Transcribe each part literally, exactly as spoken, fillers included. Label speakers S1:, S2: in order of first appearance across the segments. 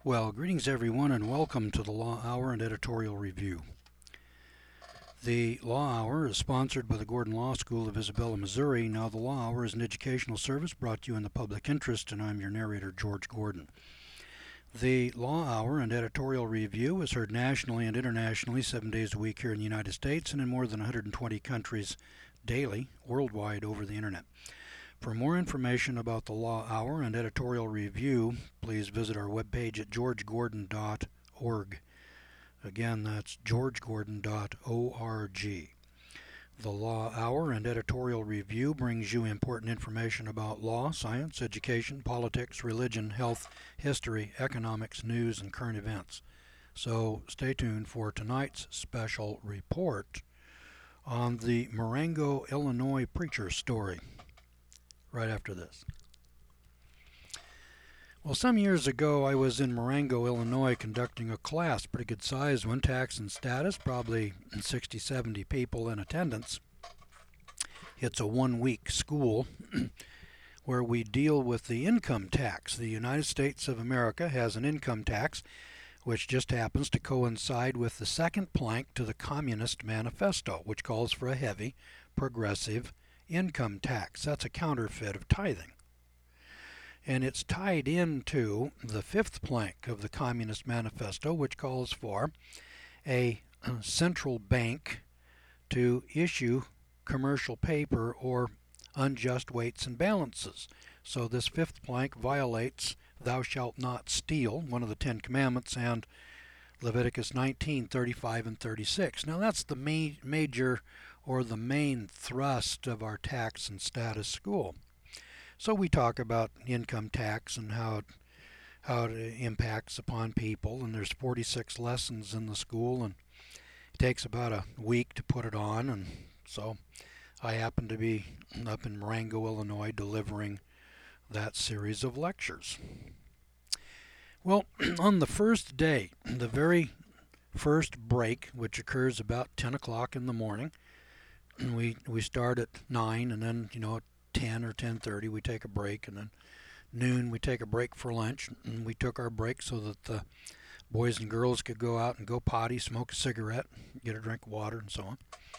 S1: Well, greetings everyone and welcome to the Law Hour and Editorial Review. The Law Hour is sponsored by the Gordon Law School of Isabella, Missouri. Now, the Law Hour is an educational service brought to you in the public interest, and I'm your narrator, George Gordon. The Law Hour and Editorial Review is heard nationally and internationally seven days a week here in the United States and in more than one hundred twenty countries daily, worldwide over the internet. For more information about the Law Hour and Editorial Review, please visit our webpage at george gordon dot org. Again, that's george gordon dot org. The Law Hour and Editorial Review brings you important information about law, science, education, politics, religion, health, history, economics, news, and current events. So stay tuned for tonight's special report on the Marengo, Illinois preacher story right after this. Well, some years ago I was in Marengo, Illinois conducting a class, pretty good size one, tax and status, probably sixty, seventy people in attendance. It's a one-week school where we deal with the income tax. The United States of America has an income tax which just happens to coincide with the second plank to the Communist Manifesto, which calls for a heavy, progressive income tax. That's a counterfeit of tithing. And it's tied into the fifth plank of the Communist Manifesto, which calls for a central bank to issue commercial paper or unjust weights and balances. So this fifth plank violates thou shalt not steal, one of the Ten Commandments, and Leviticus nineteen, thirty-five and thirty-six. Now that's the ma- major or the main thrust of our tax and status school. So we talk about income tax and how it, how it impacts upon people, and there's forty-six lessons in the school, and it takes about a week to put it on, and so I happen to be up in Marengo, Illinois, delivering that series of lectures. Well, on the first day, the very first break, which occurs about ten o'clock in the morning, we we start at nine, and then, you know, at ten or ten thirty we take a break, and then noon we take a break for lunch, and we took our break so that the boys and girls could go out and go potty, smoke a cigarette, get a drink of water, and so on.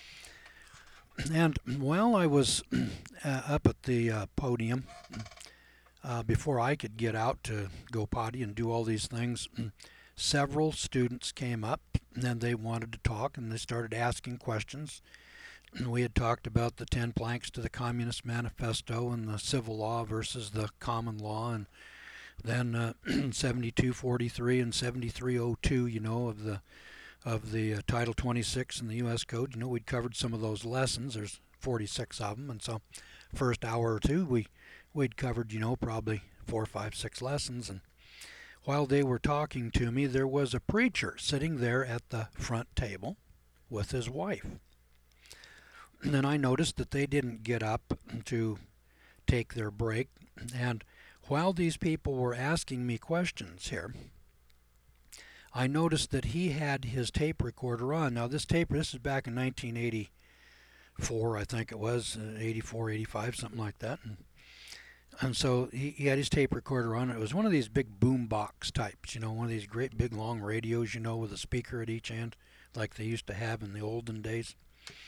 S1: And while I was uh, up at the uh, podium, uh, before I could get out to go potty and do all these things, several students came up, and they wanted to talk, and they started asking questions. We had talked about the ten planks to the Communist Manifesto and the civil law versus the common law, and then uh, seventy-two forty-three and seventy-three oh two, you know, of the of the uh, Title twenty-six in the U S Code. You know, we'd covered some of those lessons. There's forty-six of them, and so first hour or two we we'd covered, you know, probably four, five, six lessons. And while they were talking to me, there was a preacher sitting there at the front table with his wife. And then I noticed that they didn't get up to take their break. And while these people were asking me questions here, I noticed that he had his tape recorder on. Now this tape, this is back in nineteen eighty-four, I think it was, uh, eighty-four, eighty-five, something like that. And, and so he, he had his tape recorder on. It was one of these big boom box types, you know, one of these great big long radios, you know, with a speaker at each end, like they used to have in the olden days.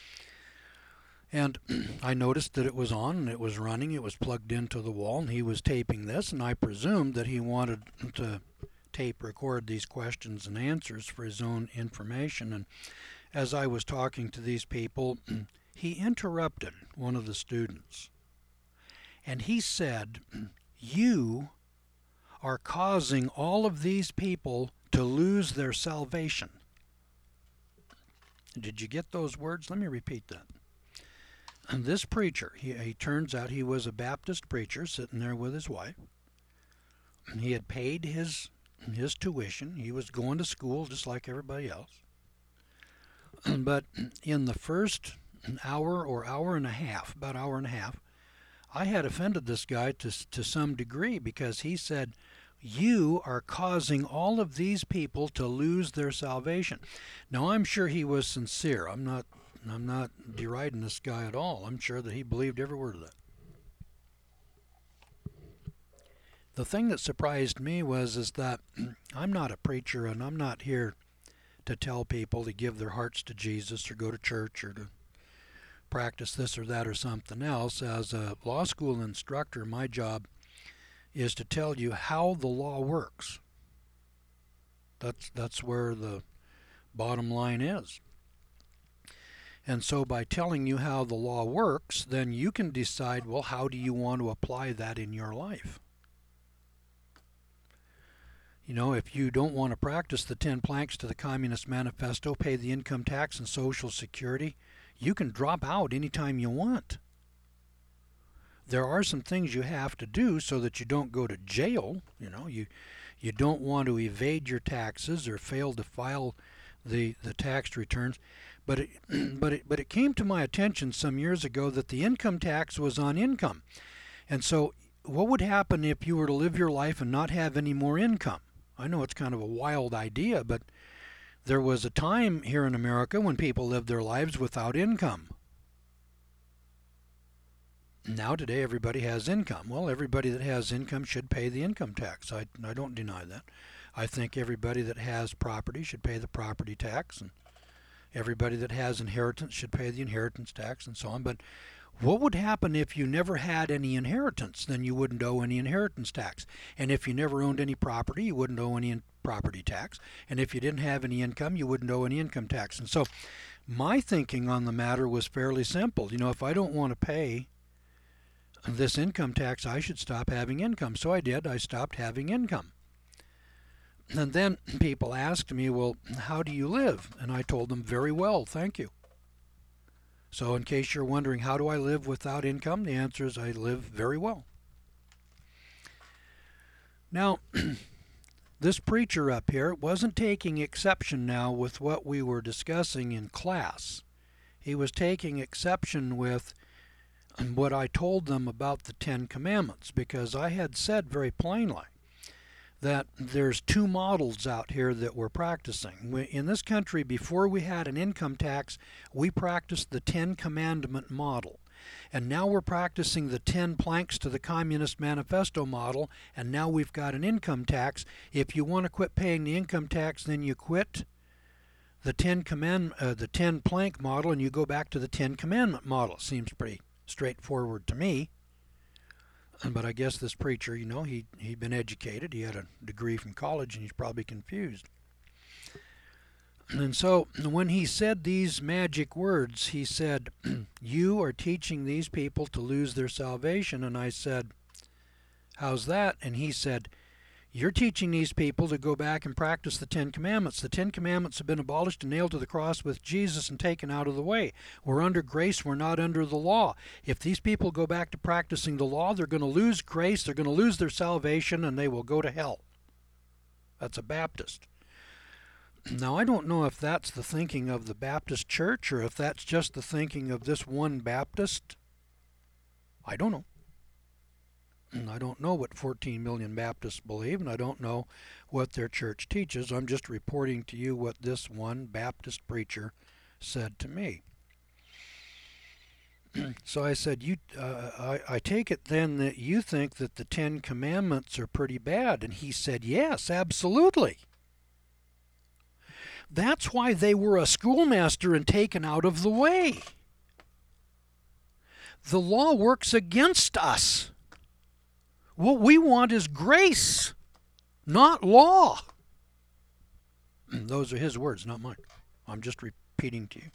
S1: And I noticed that it was on and it was running. It was plugged into the wall, and he was taping this, and I presumed that he wanted to tape record these questions and answers for his own information. And as I was talking to these people, he interrupted one of the students, and he said, "You are causing all of these people to lose their salvation." Did you get those words? Let me repeat that. And this preacher, he, he turns out he was a Baptist preacher sitting there with his wife. And he had paid his his tuition. He was going to school just like everybody else. But in the first hour or hour and a half, about hour and a half, I had offended this guy to to some degree, because he said, "You are causing all of these people to lose their salvation." Now, I'm sure he was sincere. I'm not I'm not deriding this guy at all. I'm sure that he believed every word of that. the thing that surprised me was is that I'm not a preacher, and I'm not here to tell people to give their hearts to Jesus or go to church or to practice this or that or something else. As a law school instructor, my job is to tell you how the law works. That's that's where the bottom line is. And so by telling you how the law works, then you can decide, well, how do you want to apply that in your life? You know, if you don't want to practice the ten planks to the Communist Manifesto, pay the income tax and Social Security, you can drop out anytime you want. There are some things you have to do so that you don't go to jail. You know, you you don't want to evade your taxes or fail to file the the tax returns. But it, but it, but it came to my attention some years ago that the income tax was on income. And so what would happen if you were to live your life and not have any more income? I know it's kind of a wild idea, but there was a time here in America when people lived their lives without income. Now today everybody has income. Well, everybody that has income should pay the income tax. I, I don't deny that. I think everybody that has property should pay the property tax, and everybody that has inheritance should pay the inheritance tax, and so on. But what would happen if you never had any inheritance? Then you wouldn't owe any inheritance tax. And if you never owned any property, you wouldn't owe any property tax. And if you didn't have any income, you wouldn't owe any income tax. And so my thinking on the matter was fairly simple. You know, if I don't want to pay this income tax, I should stop having income. So I did. I stopped having income. And then people asked me, well, how do you live? And I told them, very well, thank you. So in case you're wondering, how do I live without income? The answer is I live very well. Now, this preacher up here wasn't taking exception now with what we were discussing in class. He was taking exception with what I told them about the Ten Commandments, because I had said very plainly that there's two models out here that we're practicing. In this country, before we had an income tax, we practiced the Ten Commandment model. And now we're practicing the ten planks to the Communist Manifesto model, and now we've got an income tax. If you want to quit paying the income tax, then you quit the ten command, uh, the ten plank model, and you go back to the Ten Commandment model. Seems pretty straightforward to me. But I guess this preacher, you know, he, he'd been educated. He had a degree from college, and he's probably confused. And so when he said these magic words, he said, you are teaching these people to lose their salvation. And I said, how's that? And he said, you're teaching these people to go back and practice the Ten Commandments. The Ten Commandments have been abolished and nailed to the cross with Jesus and taken out of the way. We're under grace. We're not under the law. If these people go back to practicing the law, they're going to lose grace. They're going to lose their salvation, and they will go to hell. That's a Baptist. Now, I don't know if that's the thinking of the Baptist church or if that's just the thinking of this one Baptist. I don't know. And I don't know what fourteen million Baptists believe, and I don't know what their church teaches. I'm just reporting to you what this one Baptist preacher said to me. So I said, "You, uh, I, I take it then that you think that the Ten Commandments are pretty bad." And he said, yes, absolutely. That's why they were a schoolmaster and taken out of the way. The law works against us. What we want is grace, not law. Those are his words, not mine. I'm just repeating to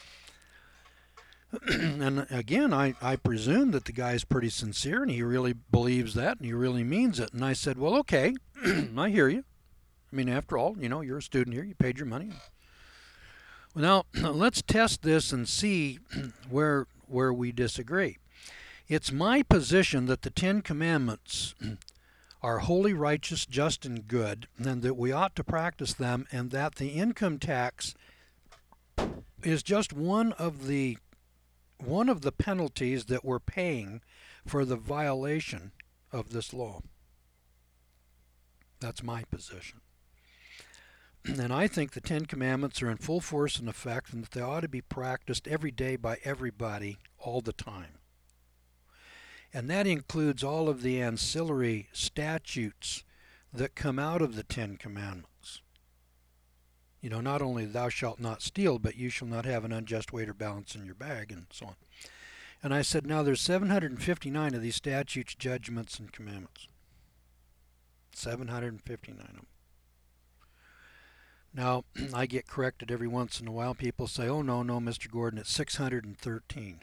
S1: you. And again, I, I presume that the guy's pretty sincere and he really believes that and he really means it. And I said, well, okay, I hear you. I mean, after all, you know, you're a student here. You paid your money. Well, now, let's test this and see where where we disagree. It's my position that the Ten Commandments are holy, righteous, just, and good, and that we ought to practice them, and that the income tax is just one of the one of the penalties that we're paying for the violation of this law. That's my position. And I think the Ten Commandments are in full force and effect, and that they ought to be practiced every day by everybody all the time. And that includes all of the ancillary statutes that come out of the Ten Commandments. You know, not only thou shalt not steal, but you shall not have an unjust weight or balance in your bag, and so on. And I said, now there's seven hundred fifty-nine of these statutes, judgments, and commandments. seven hundred fifty-nine of them. Now, I get corrected every once in a while. People say, oh, no, no, Mister Gordon, it's six hundred thirteen.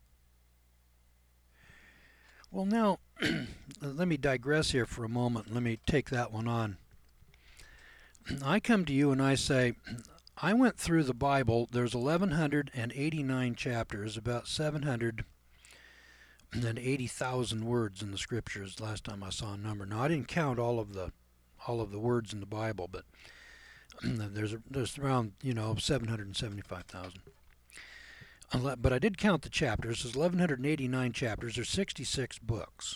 S1: Well, now, let me digress here for a moment. Let me take that one on. I come to you and I say, I went through the Bible. There's eleven eighty-nine chapters, about seven hundred eighty thousand words in the Scriptures. Last time I saw a number. Now, I didn't count all of the all of the words in the Bible, but there's a, there's around, you know, seven hundred seventy-five thousand. But I did count the chapters. There's eleven eighty-nine chapters. There's sixty-six books.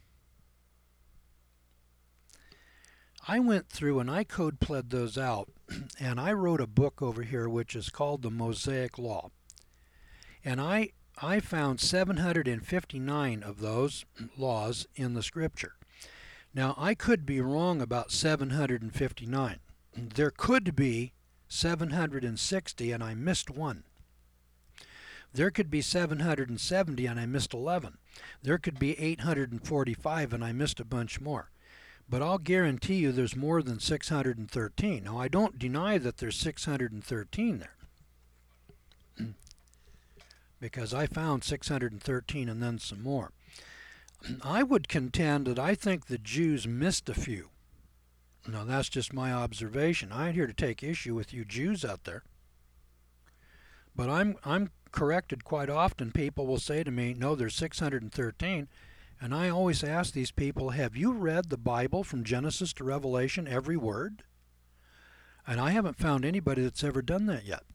S1: I went through and I code pled those out, and I wrote a book over here which is called the Mosaic Law. And I I found seven hundred fifty-nine of those laws in the Scripture. Now, I could be wrong about seven hundred fifty-nine. There could be seven hundred sixty, and I missed one. There could be seven hundred seventy, and I missed eleven. There could be eight hundred forty-five, and I missed a bunch more. But I'll guarantee you there's more than six hundred thirteen. Now, I don't deny that there's six hundred thirteen there, because I found six hundred thirteen and then some more. I would contend that I think the Jews missed a few. Now, that's just my observation. I ain't here to take issue with you Jews out there. But I'm I'm corrected quite often. People will say to me, no, there's six hundred thirteen. And I always ask these people, have you read the Bible from Genesis to Revelation, every word? And I haven't found anybody that's ever done that yet.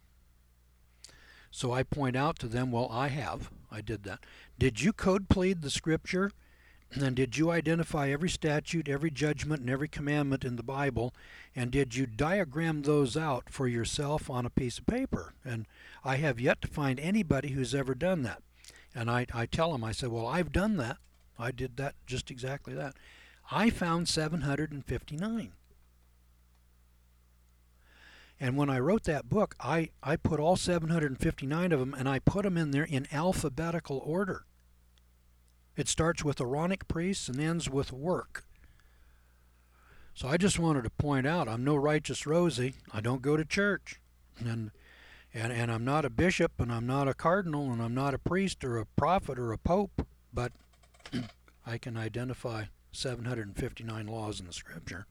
S1: So I point out to them, well, I have. I did that. Did you code plead the Scripture? And did you identify every statute, every judgment, and every commandment in the Bible? And did you diagram those out for yourself on a piece of paper? And I have yet to find anybody who's ever done that. And I, I tell them, I said, well, I've done that. I did that, just exactly that. I found seven hundred fifty-nine. And when I wrote that book, I, I put all seven hundred fifty-nine of them, and I put them in there in alphabetical order. It starts with Aaronic priests and ends with work. So I just wanted to point out, I'm no righteous Rosie. I don't go to church. And And, and I'm not a bishop, and I'm not a cardinal, and I'm not a priest or a prophet or a pope, but I can identify seven hundred fifty-nine laws in the Scripture.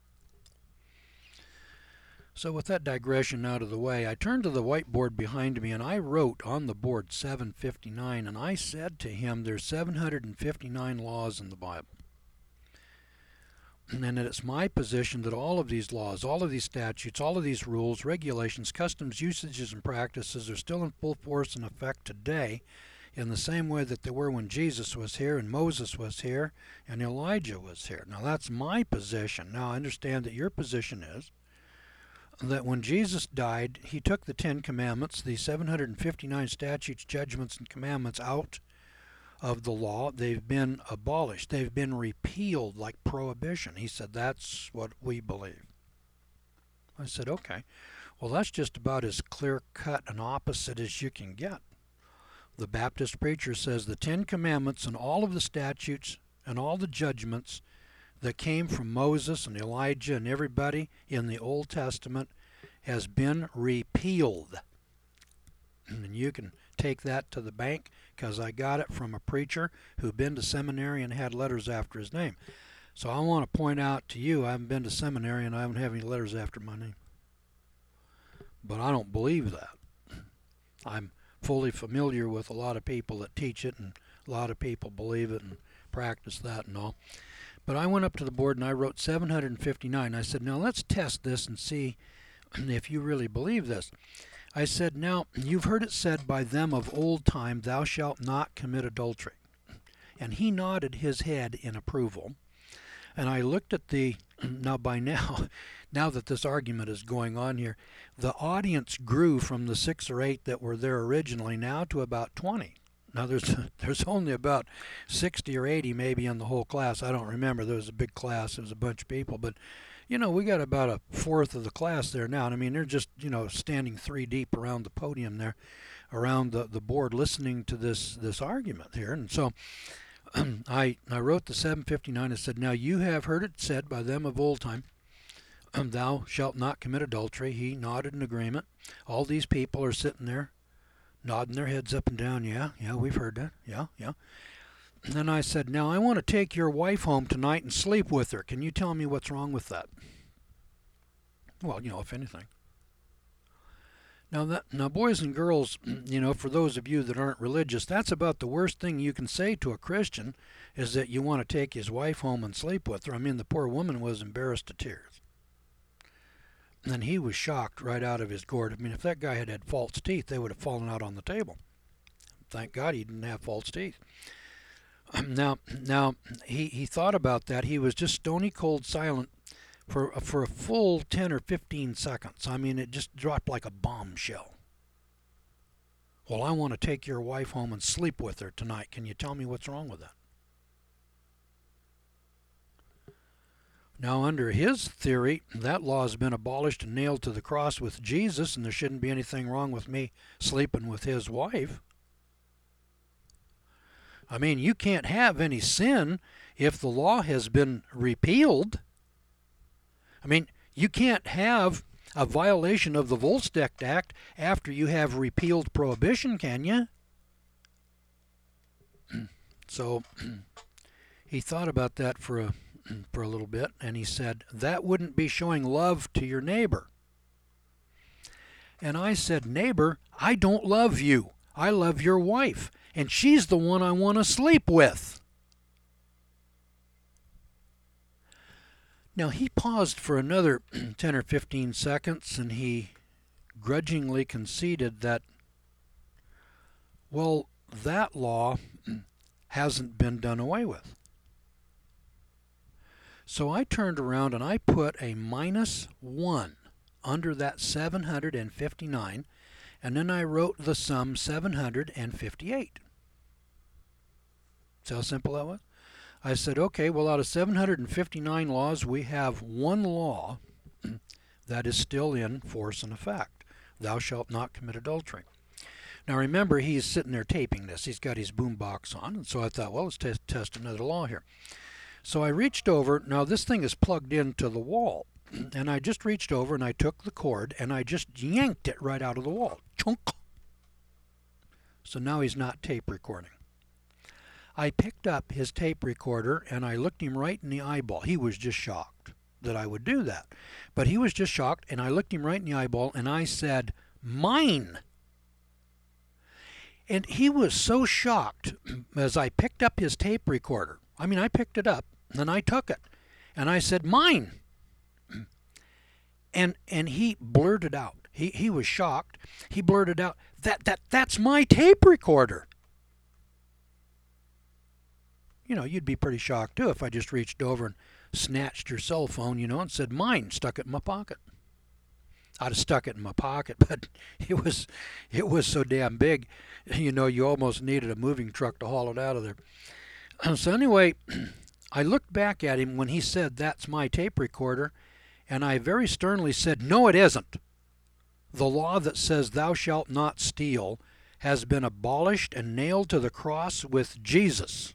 S1: So with that digression out of the way, I turned to the whiteboard behind me, and I wrote on the board seven fifty-nine, and I said to him, there's seven hundred fifty-nine laws in the Bible. And it's my position that all of these laws, all of these statutes, all of these rules, regulations, customs, usages, and practices are still in full force and effect today in the same way that they were when Jesus was here and Moses was here and Elijah was here. Now, that's my position. Now, I understand that your position is that when Jesus died, he took the Ten Commandments, the seven hundred fifty-nine statutes, judgments, and commandments out of the law. They've been abolished. They've been repealed like prohibition. He said, that's what we believe. I said, okay. Well, that's just about as clear-cut and opposite as you can get. The Baptist preacher says the Ten Commandments and all of the statutes and all the judgments that came from Moses and Elijah and everybody in the Old Testament has been repealed. And you can take that to the bank, because I got it from a preacher who'd been to seminary and had letters after his name. So I want to point out to you, I haven't been to seminary and I haven't had any letters after my name. But I don't believe that. I'm fully familiar with a lot of people that teach it, and a lot of people believe it and practice that and all. But I went up to the board and I wrote seven hundred fifty-nine. I said, now let's test this and see if you really believe this. I said, now, you've heard it said by them of old time, thou shalt not commit adultery. And he nodded his head in approval. And I looked at the, now by now, now that this argument is going on here, the audience grew from the six or eight that were there originally now to about twenty. Now there's there's only about sixty or eighty maybe in the whole class. I don't remember. There was a big class. It was a bunch of people, but you know we got about a fourth of the class there now. And I mean they're just you know standing three deep around the podium there, around the the board, listening to this this argument here. And so I I wrote the seven fifty-nine and said, now you have heard it said by them of old time, thou shalt not commit adultery. He nodded in agreement. All these people are sitting there nodding their heads up and down. Yeah, yeah, we've heard that. Yeah, yeah. And then I said, now I want to take your wife home tonight and sleep with her. Can you tell me what's wrong with that? Well, you know, if anything. Now, that, now, boys and girls, you know, for those of you that aren't religious, that's about the worst thing you can say to a Christian is that you want to take his wife home and sleep with her. I mean, the poor woman was embarrassed to tears. And he was shocked right out of his gourd. I mean, if that guy had had false teeth, they would have fallen out on the table. Thank God he didn't have false teeth. Now, now he, he thought about that. He was just stony cold silent for for a full ten or fifteen seconds. I mean, it just dropped like a bombshell. Well, I want to take your wife home and sleep with her tonight. Can you tell me what's wrong with that? Now, under his theory, that law has been abolished and nailed to the cross with Jesus, and there shouldn't be anything wrong with me sleeping with his wife. I mean, you can't have any sin if the law has been repealed. I mean, you can't have a violation of the Volstead Act after you have repealed prohibition, can you? So he thought about that for a for a little bit, and he said, that wouldn't be showing love to your neighbor. And I said, neighbor, I don't love you. I love your wife, and she's the one I want to sleep with. Now, he paused for another ten or fifteen seconds, and he grudgingly conceded that, well, that law hasn't been done away with. So I turned around and I put a minus one under that seven hundred fifty-nine, and then I wrote the sum seven hundred fifty-eight. See how simple that was? I said, okay, well, out of seven hundred fifty-nine laws, we have one law that is still in force and effect. Thou shalt not commit adultery. Now, remember, he's sitting there taping this. He's got his boom box on, and so I thought, well, let's t- test another law here. So I reached over. Now, this thing is plugged into the wall, and I just reached over, and I took the cord, and I just yanked it right out of the wall. Chunk. So now he's not tape recording. I picked up his tape recorder and I looked him right in the eyeball. He was just shocked that I would do that. But he was just shocked, and I looked him right in the eyeball and I said, mine. And he was so shocked as I picked up his tape recorder. I mean, I picked it up and I took it and I said, mine. And and he blurted out. He he was shocked. He blurted out, that that that's my tape recorder. You know, you'd be pretty shocked, too, if I just reached over and snatched your cell phone, you know, and said, mine, stuck it in my pocket. I'd have stuck it in my pocket, but it was it was so damn big, you know, you almost needed a moving truck to haul it out of there. So anyway, I looked back at him when he said, that's my tape recorder, and I very sternly said, no, it isn't. The law that says thou shalt not steal has been abolished and nailed to the cross with Jesus.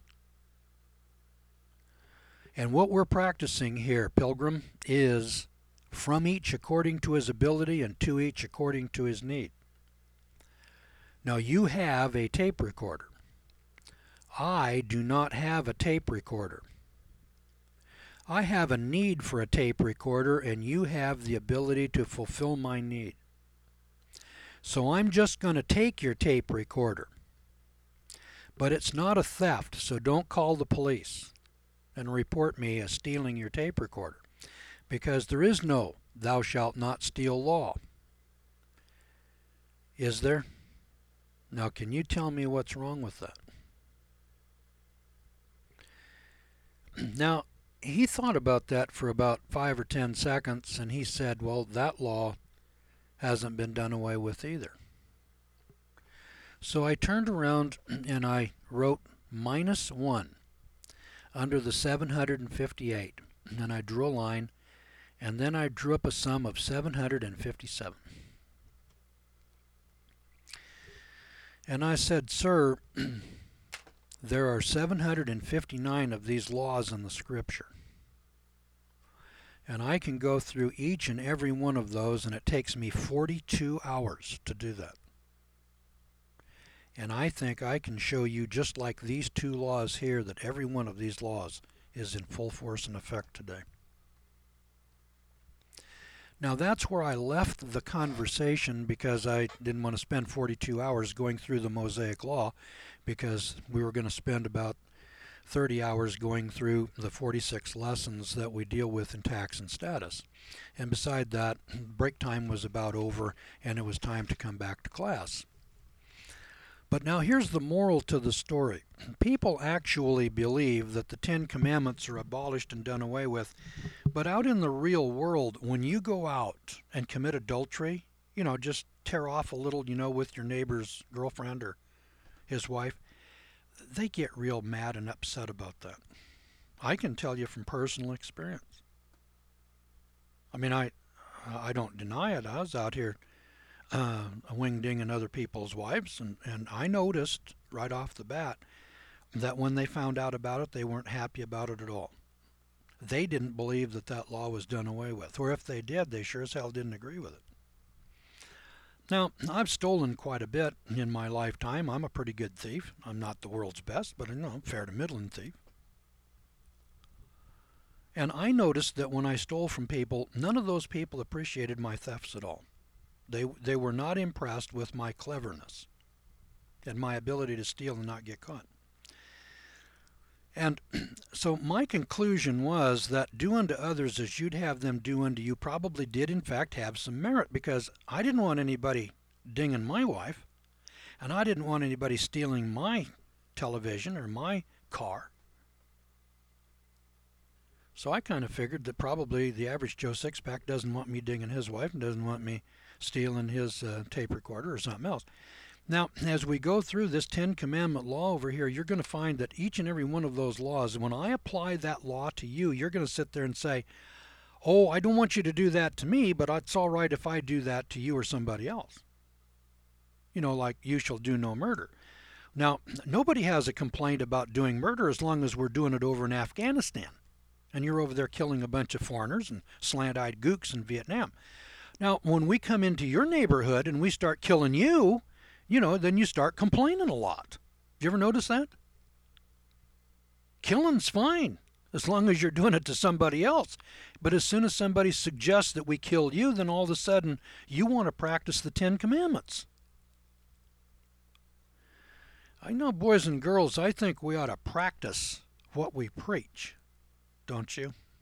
S1: And what we're practicing here, Pilgrim, is from each according to his ability and to each according to his need. Now, you have a tape recorder. I do not have a tape recorder. I have a need for a tape recorder, and you have the ability to fulfill my need. So I'm just going to take your tape recorder. But it's not a theft, so don't call the police and report me as stealing your tape recorder, because there is no thou shalt not steal law. Is there? Now, can you tell me what's wrong with that? Now, he thought about that for about five or ten seconds, and he said, well, that law hasn't been done away with either. So I turned around and I wrote minus one under the seven hundred fifty-eight. And then I drew a line, and then I drew up a sum of seven hundred fifty-seven. And I said, sir, there are seven hundred fifty-nine of these laws in the scripture. And I can go through each and every one of those, and it takes me forty-two hours to do that. And I think I can show you, just like these two laws here, that every one of these laws is in full force and effect today. Now that's where I left the conversation, because I didn't want to spend forty-two hours going through the Mosaic Law, because we were going to spend about thirty hours going through the forty-six lessons that we deal with in tax and status. And beside that, break time was about over, and it was time to come back to class. But now here's the moral to the story. People actually believe that the Ten Commandments are abolished and done away with. But out in the real world, when you go out and commit adultery, you know, just tear off a little, you know, with your neighbor's girlfriend or his wife, they get real mad and upset about that. I can tell you from personal experience. I mean, I I don't deny it. I was out here uh, wing-dinging other people's wives, and, and I noticed right off the bat that when they found out about it, they weren't happy about it at all. They didn't believe that that law was done away with, or if they did, they sure as hell didn't agree with it. Now, I've stolen quite a bit in my lifetime. I'm a pretty good thief. I'm not the world's best, but you know, I'm a fair to middling thief. And I noticed that when I stole from people, none of those people appreciated my thefts at all. They, they were not impressed with my cleverness and my ability to steal and not get caught. And so my conclusion was that do unto others as you'd have them do unto you probably did in fact have some merit, because I didn't want anybody dinging my wife, and I didn't want anybody stealing my television or my car. So I kind of figured that probably the average Joe Sixpack doesn't want me dinging his wife and doesn't want me stealing his uh, tape recorder or something else. Now, as we go through this Ten Commandment law over here, you're going to find that each and every one of those laws, when I apply that law to you, you're going to sit there and say, oh, I don't want you to do that to me, but it's all right if I do that to you or somebody else. You know, like, you shall do no murder. Now, nobody has a complaint about doing murder as long as we're doing it over in Afghanistan, and you're over there killing a bunch of foreigners and slant-eyed gooks in Vietnam. Now, when we come into your neighborhood and we start killing you, you know, then you start complaining a lot. Did you ever notice that? Killing's fine as long as you're doing it to somebody else. But as soon as somebody suggests that we kill you, then all of a sudden you want to practice the Ten Commandments. I know, boys and girls, I think we ought to practice what we preach. Don't you?